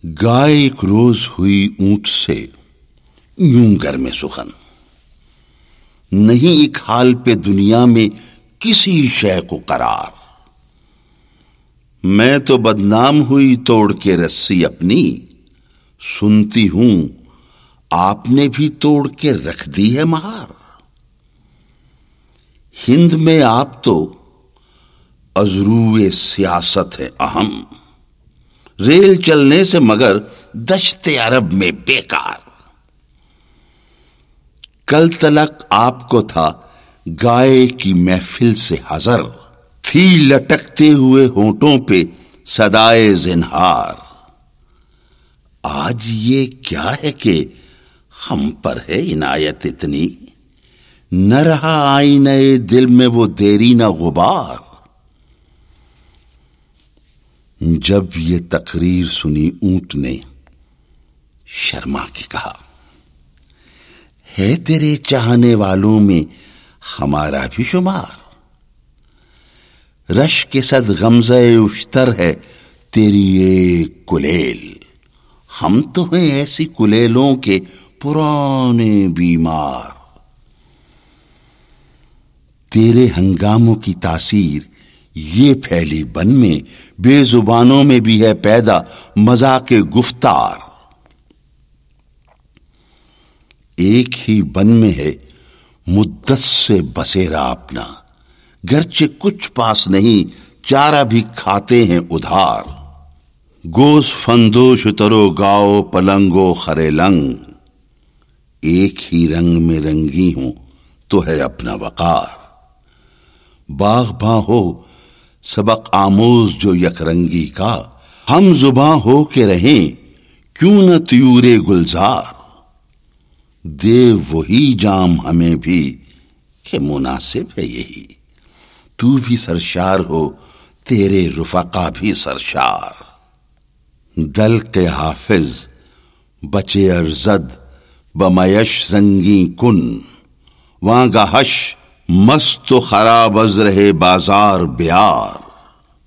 گائے ایک روز ہوئی اونٹ سے یوں گر میں سخن، نہیں ایک حال پہ دنیا میں کسی شے کو قرار۔ میں تو بدنام ہوئی توڑ کے رسی اپنی، سنتی ہوں آپ نے بھی توڑ کے رکھ دی ہے مہار۔ ہند میں آپ تو ازروئے سیاست ہے اہم، ریل چلنے سے مگر دشت عرب میں بیکار۔ کل تلک آپ کو تھا گائے کی محفل سے حذر، تھی لٹکتے ہوئے ہونٹوں پہ صدائے زنہار۔ آج یہ کیا ہے کہ ہم پر ہے عنایت اتنی، نہ رہا آئینہ دل میں وہ دیری نہ غبار۔ جب یہ تقریر سنی اونٹ نے شرما کے کہا، ہے تیرے چاہنے والوں میں ہمارا بھی شمار، رش کے صد غمزہ اشتر ہے تیری ایک کلیل، ہم تو ہیں ایسی کلیلوں کے پرانے بیمار۔ تیرے ہنگاموں کی تاثیر یہ پھیلی بن میں، بے زبانوں میں بھی ہے پیدا مذاق گفتار۔ ایک ہی بن میں ہے مدت سے بسیرا اپنا، گرچہ کچھ پاس نہیں چارہ بھی کھاتے ہیں ادھار۔ گوس فندوش ترو گاؤ پلنگو خرے لنگ، ایک ہی رنگ میں رنگی ہوں تو ہے اپنا وقار۔ باغ باں ہو سبق آموز جو یک رنگی کا، ہم زباں ہو کے رہیں کیوں نہ طیورے گلزار۔ دے وہی جام ہمیں بھی کہ مناسب ہے یہی، تو بھی سرشار ہو تیرے رفقا بھی سرشار۔ دل کے حافظ بچے ارزد بمیش زنگی کن، وانگا ہش مست و خراب از رہے بازار بیار۔